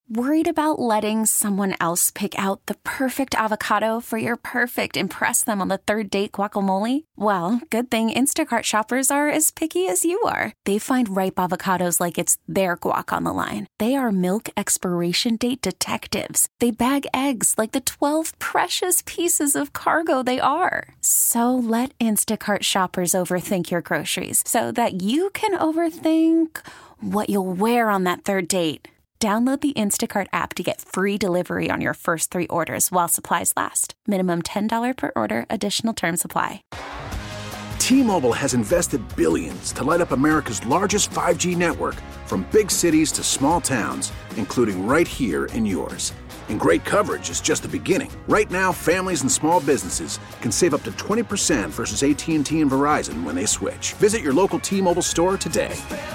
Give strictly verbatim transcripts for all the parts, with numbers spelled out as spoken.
Worried about letting someone else pick out the perfect avocado for your perfect impress them on the third date guacamole? Well, good thing Instacart shoppers are as picky as you are. They find ripe avocados like it's their guac on the line. They are milk expiration date detectives. They bag eggs like the twelve precious pieces of cargo they are. So let Instacart shoppers overthink your groceries so that you can overthink what you'll wear on that third date. Download the Instacart app to get free delivery on your first three orders while supplies last. Minimum ten dollars per order. Additional terms apply. T-Mobile has invested billions to light up America's largest five G network, from big cities to small towns, including right here in yours. And great coverage is just the beginning. Right now, families and small businesses can save up to twenty percent versus A T and T and Verizon when they switch. Visit your local T-Mobile store today.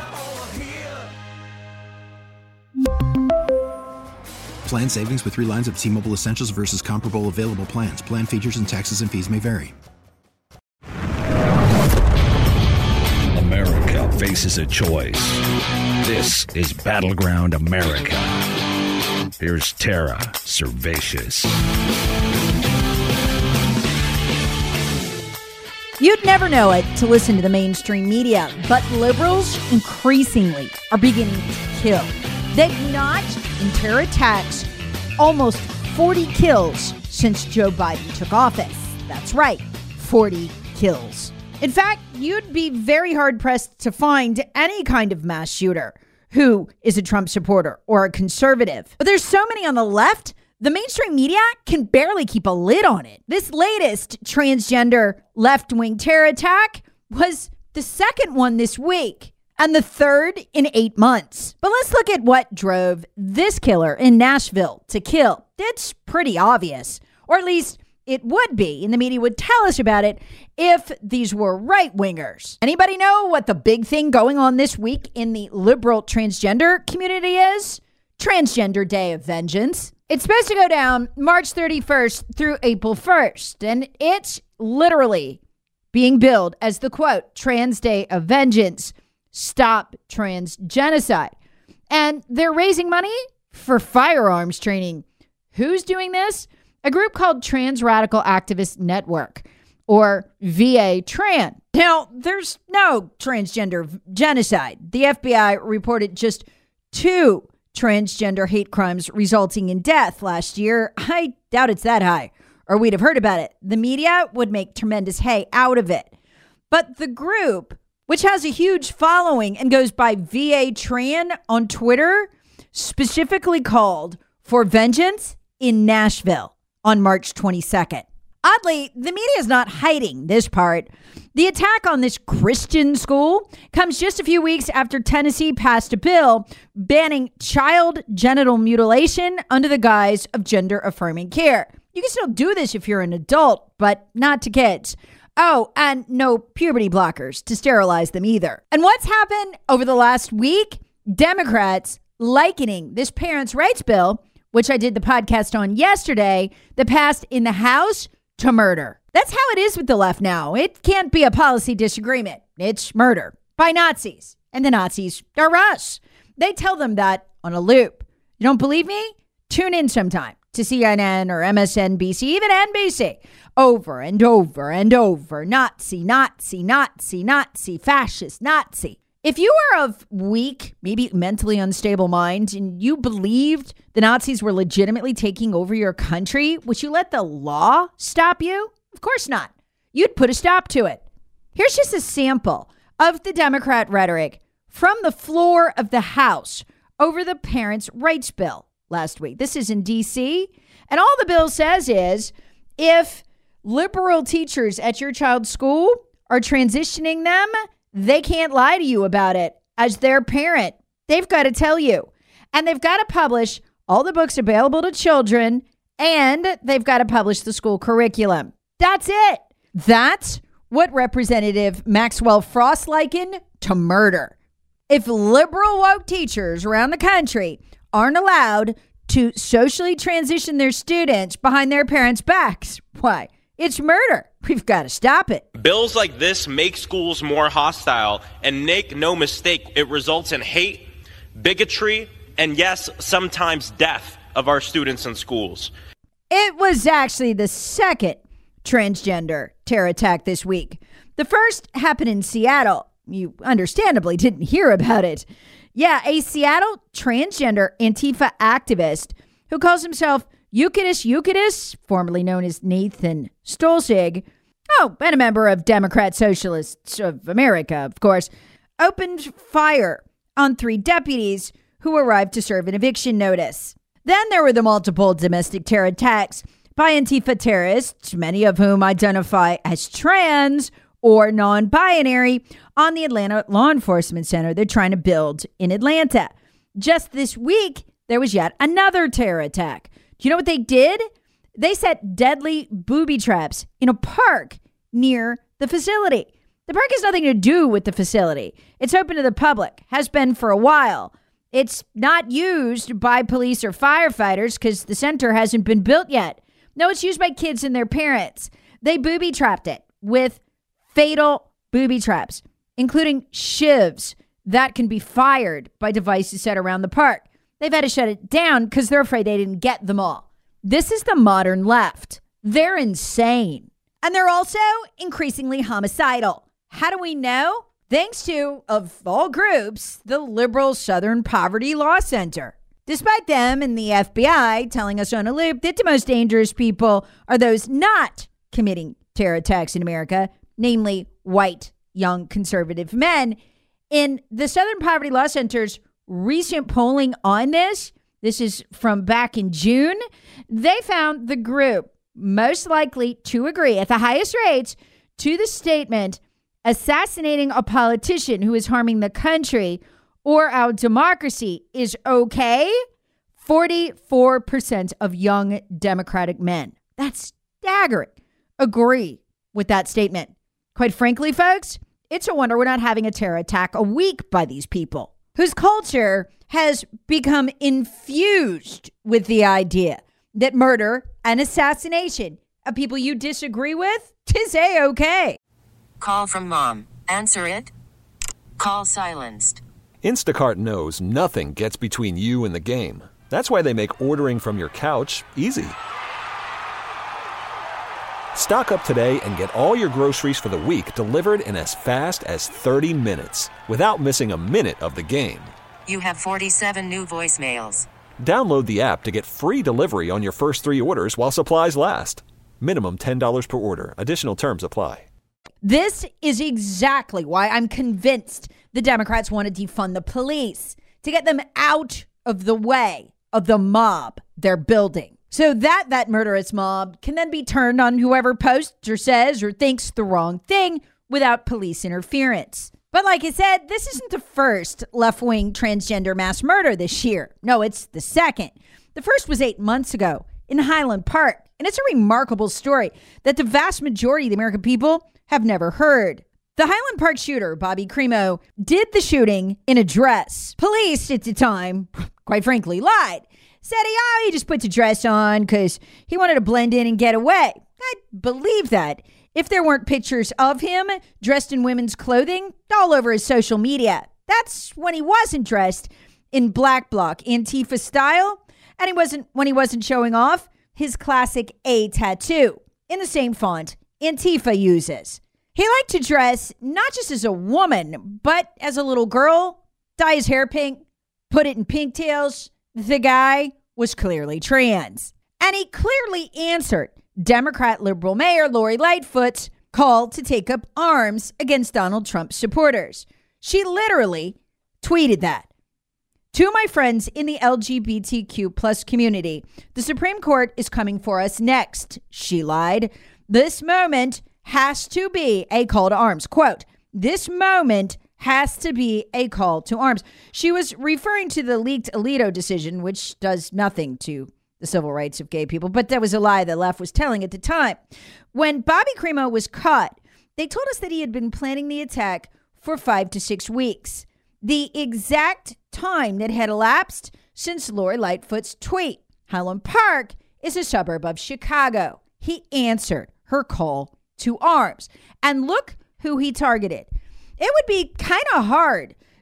Plan savings with three lines of T-Mobile Essentials versus comparable available plans. Plan features and taxes and fees may vary. America faces a choice. This is Battleground America. Here's Tara Servatius. You'd never know it to listen to the mainstream media, but liberals increasingly are beginning to kill. They've notched in terror attacks almost forty kills since Joe Biden took office. That's right, forty kills. In fact, you'd be very hard-pressed to find any kind of mass shooter who is a Trump supporter or a conservative. But there's so many on the left, the mainstream media can barely keep a lid on it. This latest transgender left-wing terror attack was the second one this week, and the third in eight months. But let's look at what drove this killer in Nashville to kill. It's pretty obvious, or at least it would be, and the media would tell us about it if these were right-wingers. Anybody know what the big thing going on this week in the liberal transgender community is? Transgender Day of Vengeance. It's supposed to go down March thirty-first through April first, and it's literally being billed as the, quote, Trans Day of Vengeance. Stop trans genocide. And they're raising money for firearms training. Who's doing this? A group called Trans Radical Activist Network, or V A Tran. Now, there's no transgender genocide. The F B I reported just two transgender hate crimes resulting in death last year. I doubt it's that high, or we'd have heard about it. The media would make tremendous hay out of it. But the group, which has a huge following and goes by V A Tran on Twitter, specifically called for vengeance in Nashville on March twenty-second. Oddly, the media is not hiding this part. The attack on this Christian school comes just a few weeks after Tennessee passed a bill banning child genital mutilation under the guise of gender-affirming care. You can still do this if you're an adult, but not to kids. Oh, and no puberty blockers to sterilize them either. And what's happened over the last week? Democrats likening this parents' rights bill, which I did the podcast on yesterday, that passed in the House, to murder. That's how it is with the left now. It can't be a policy disagreement. It's murder by Nazis. And the Nazis are us. They tell them that on a loop. You don't believe me? Tune in sometime to C N N or M S N B C, even N B C. Over and over and over. Nazi, Nazi, Nazi, Nazi, fascist, Nazi. If you are of weak, maybe mentally unstable mind, and you believed the Nazis were legitimately taking over your country, would you let the law stop you? Of course not. You'd put a stop to it. Here's just a sample of the Democrat rhetoric from the floor of the House over the Parents' Rights Bill last week. This is in D C, and all the bill says is if liberal teachers at your child's school are transitioning them, they can't lie to you about it. As their parent, they've got to tell you. And they've got to publish all the books available to children, and they've got to publish the school curriculum. That's it. That's what Representative Maxwell Frost likened to murder. If liberal woke teachers around the country aren't allowed to socially transition their students behind their parents' backs, why? It's murder. We've got to stop it. Bills like this make schools more hostile, and make no mistake, it results in hate, bigotry, and yes, sometimes death of our students in schools. It was actually the second transgender terror attack this week. The first happened in Seattle. You understandably didn't hear about it. Yeah, a Seattle transgender Antifa activist who calls himself Euclidus Euclidus, formerly known as Nathan Stolzig, oh, and a member of Democrat Socialists of America, of course, opened fire on three deputies who arrived to serve an eviction notice. Then there were the multiple domestic terror attacks by Antifa terrorists, many of whom identify as trans or non-binary, on the Atlanta Law Enforcement Center they're trying to build in Atlanta. Just this week, there was yet another terror attack. Do you know what they did? They set deadly booby traps in a park near the facility. The park has nothing to do with the facility. It's open to the public, has been for a while. It's not used by police or firefighters because the center hasn't been built yet. No, it's used by kids and their parents. They booby trapped it with fatal booby traps, including shivs that can be fired by devices set around the park. They've had to shut it down because they're afraid they didn't get them all. This is the modern left. They're insane. And they're also increasingly homicidal. How do we know? Thanks to, of all groups, the liberal Southern Poverty Law Center. Despite them and the F B I telling us on a loop that the most dangerous people are those not committing terror attacks in America, namely white, young, conservative men. In the Southern Poverty Law Center's recent polling on this, this is from back in June, they found the group most likely to agree at the highest rates to the statement, assassinating a politician who is harming the country or our democracy is okay. forty-four percent of young Democratic men, that's staggering, agree with that statement. Quite frankly, folks, it's a wonder we're not having a terror attack a week by these people whose culture has become infused with the idea that murder and assassination of people you disagree with is A-okay. Call from mom. Answer it. Call silenced. Instacart knows nothing gets between you and the game. That's why they make ordering from your couch easy. Stock up today and get all your groceries for the week delivered in as fast as thirty minutes without missing a minute of the game. You have forty-seven new voicemails. Download the app to get free delivery on your first three orders while supplies last. Minimum ten dollars per order. Additional terms apply. This is exactly why I'm convinced the Democrats want to defund the police, to get them out of the way of the mob they're building, so that that murderous mob can then be turned on whoever posts or says or thinks the wrong thing without police interference. But like I said, this isn't the first left-wing transgender mass murder this year. No, it's the second. The first was eight months ago in Highland Park. And it's a remarkable story that the vast majority of the American people have never heard. The Highland Park shooter, Bobby Crimo, did the shooting in a dress. Police at the time, quite frankly, lied. Said he, oh, he just put the dress on because he wanted to blend in and get away. I believe that. If there weren't pictures of him dressed in women's clothing all over his social media. That's when he wasn't dressed in black bloc Antifa style. And he wasn't when he wasn't showing off his classic A tattoo in the same font Antifa uses. He liked to dress not just as a woman, but as a little girl, dye his hair pink, put it in pigtails. The guy was clearly trans. And he clearly answered Democrat liberal mayor Lori Lightfoot's call to take up arms against Donald Trump's supporters. She literally tweeted that. To my friends in the L G B T Q plus community, the Supreme Court is coming for us next, she lied. This moment has to be a call to arms. Quote, this moment has to be a call to arms. She was referring to the leaked Alito decision, which does nothing to the civil rights of gay people, but that was a lie the left was telling at the time. When Bobby Crimo was caught, they told us that he had been planning the attack for five to six weeks. The exact time that had elapsed since Lori Lightfoot's tweet. Highland Park is a suburb of Chicago. He answered her call to arms. And look who he targeted. It would be kind of hard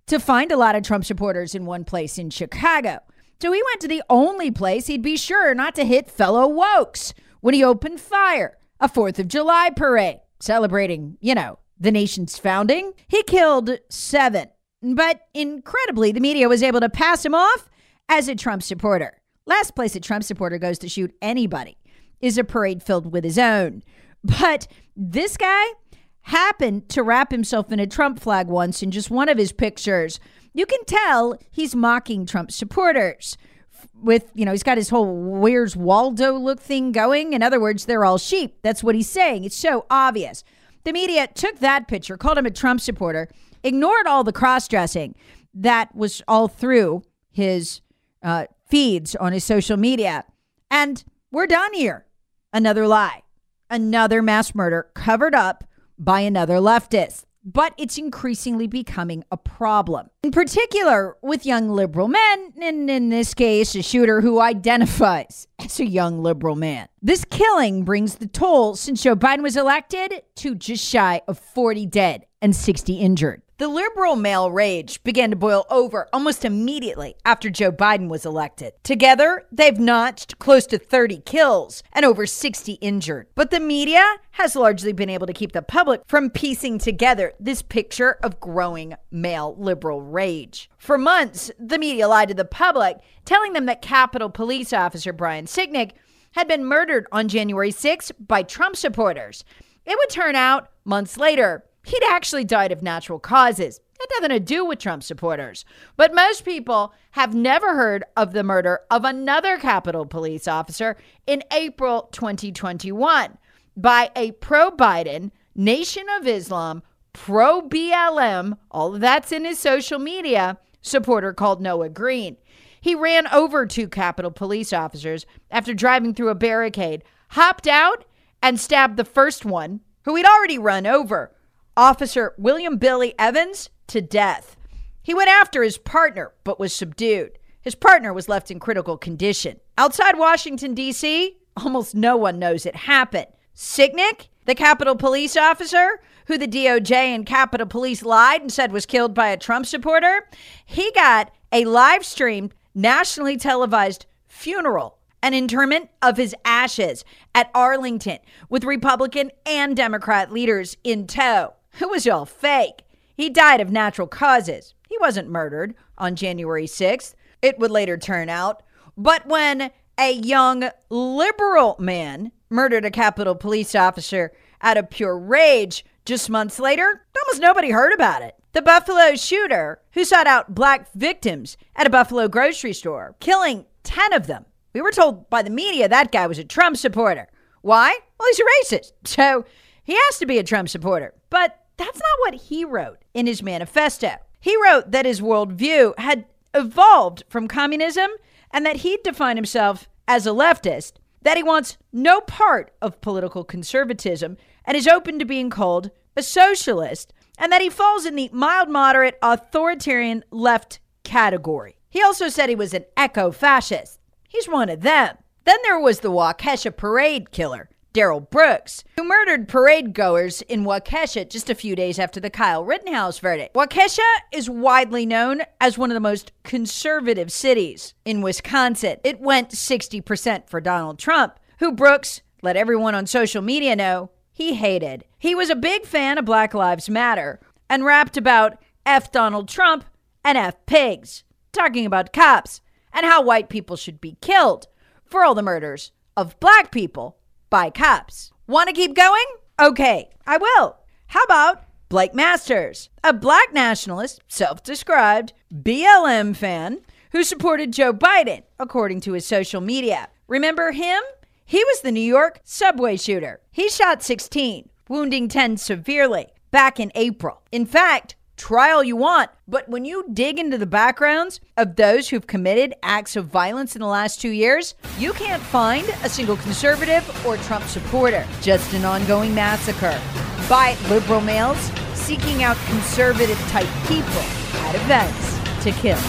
to find a lot of Trump supporters in one place in Chicago. So he went to the only place he'd be sure not to hit fellow wokes when he opened fire, a fourth of July parade celebrating, you know, the nation's founding. He killed seven, but incredibly, the media was able to pass him off as a Trump supporter. Last place a Trump supporter goes to shoot anybody is a parade filled with his own. But this guy happened to wrap himself in a Trump flag once in just one of his pictures. You can tell he's mocking Trump supporters with, you know, he's got his whole Where's Waldo look thing going. In other words, they're all sheep. That's what he's saying. It's so obvious. The media took that picture, called him a Trump supporter, ignored all the cross-dressing that was all through his uh, feeds on his social media. And we're done here. Another lie. Another mass murder covered up by another leftist. But it's increasingly becoming a problem, in particular with young liberal men, and in this case, a shooter who identifies as a young liberal man. This killing brings the toll since Joe Biden was elected to just shy of forty dead and sixty injured. The liberal male rage began to boil over almost immediately after Joe Biden was elected. Together, they've notched close to thirty kills and over sixty injured. But the media has largely been able to keep the public from piecing together this picture of growing male liberal rage. For months, the media lied to the public, telling them that Capitol Police Officer Brian Sicknick had been murdered on January sixth by Trump supporters. It would turn out, months later, he'd actually died of natural causes. It had nothing to do with Trump supporters. But most people have never heard of the murder of another Capitol Police officer in April twenty twenty-one by a pro-Biden, Nation of Islam, pro-B L M, all of that's in his social media, supporter called Noah Green. He ran over two Capitol Police officers after driving through a barricade, hopped out, and stabbed the first one, who he'd already run over, Officer William Billy Evans, to death. He went after his partner, but was subdued. His partner was left in critical condition. Outside Washington, D C, almost no one knows it happened. Sicknick, the Capitol Police officer, who the D O J and Capitol Police lied and said was killed by a Trump supporter, he got a live-streamed, nationally televised funeral, an interment of his ashes at Arlington with Republican and Democrat leaders in tow. It was all fake. He died of natural causes. He wasn't murdered on January sixth, it would later turn out. But when a young liberal man murdered a Capitol Police officer out of pure rage just months later, almost nobody heard about it. The Buffalo shooter who sought out black victims at a Buffalo grocery store, killing ten of them. We were told by the media that guy was a Trump supporter. Why? Well, he's a racist, so he has to be a Trump supporter. But that's not what he wrote in his manifesto. He wrote that his worldview had evolved from communism and that he'd define himself as a leftist, that he wants no part of political conservatism and is open to being called a socialist, and that he falls in the mild-moderate authoritarian left category. He also said he was an eco-fascist. He's one of them. Then there was the Waukesha parade killer, Darrell Brooks, who murdered parade goers in Waukesha just a few days after the Kyle Rittenhouse verdict. Waukesha is widely known as one of the most conservative cities in Wisconsin. It went sixty percent for Donald Trump, who Brooks let everyone on social media know he hated. He was a big fan of Black Lives Matter and rapped about F Donald Trump and F pigs, talking about cops and how white people should be killed for all the murders of black people by cops. Want to keep going? Okay, I will. How about Blake Masters, a black nationalist, self-described B L M fan who supported Joe Biden, according to his social media. Remember him? He was the New York subway shooter. He shot sixteen, wounding ten severely back in April. In fact, try all you want, but when you dig into the backgrounds of those who've committed acts of violence in the last two years, you can't find a single conservative or Trump supporter. Just an ongoing massacre by liberal males seeking out conservative-type people at events to kill.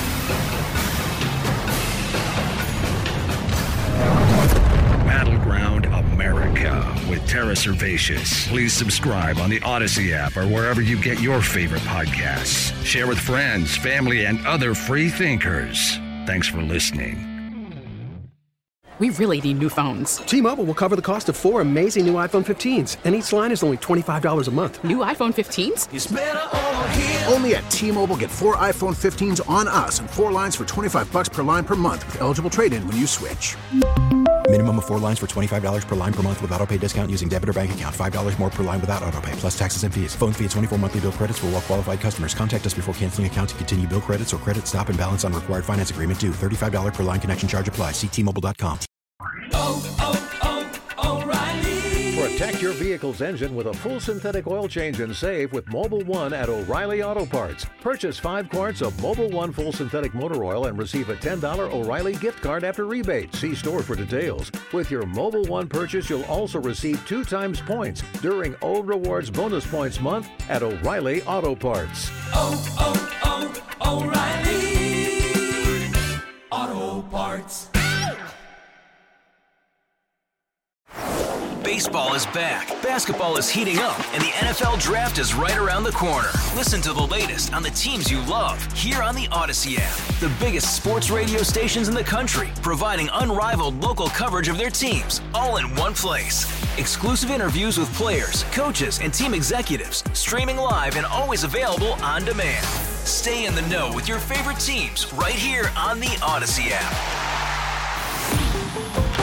Battleground America with Tara Servatius. Please subscribe on the Odyssey app or wherever you get your favorite podcasts. Share with friends, family, and other free thinkers. Thanks for listening. We really need new phones. T-Mobile will cover the cost of four amazing new iPhone fifteens, and each line is only twenty-five dollars a month. New iPhone fifteens? It's better over here. Only at T-Mobile, get four iPhone fifteens on us and four lines for twenty-five bucks per line per month with eligible trade-in when you switch. Minimum of four lines for twenty-five dollars per line per month with autopay discount using debit or bank account. five dollars more per line without autopay, plus taxes and fees. Phone fee at twenty-four monthly bill credits for well-qualified customers. Contact us before canceling account to continue bill credits or credit stop and balance on required finance agreement due. thirty-five dollars per line connection charge applies. See T Mobile dot com. Oh, oh, oh, O'Reilly. Protect your vehicle's engine with a full synthetic oil change and save with Mobil one at O'Reilly Auto Parts. Purchase five quarts of Mobil one full synthetic motor oil and receive a ten dollars O'Reilly gift card after rebate. See store for details. With your Mobil one purchase, you'll also receive two times points during O Rewards Bonus Points Month at O'Reilly Auto Parts. Oh, oh, oh, O'Reilly Auto Parts. Baseball is back, basketball is heating up, and the N F L Draft is right around the corner. Listen to the latest on the teams you love here on the Odyssey app. The biggest sports radio stations in the country, providing unrivaled local coverage of their teams, all in one place. Exclusive interviews with players, coaches, and team executives, streaming live and always available on demand. Stay in the know with your favorite teams right here on the Odyssey app.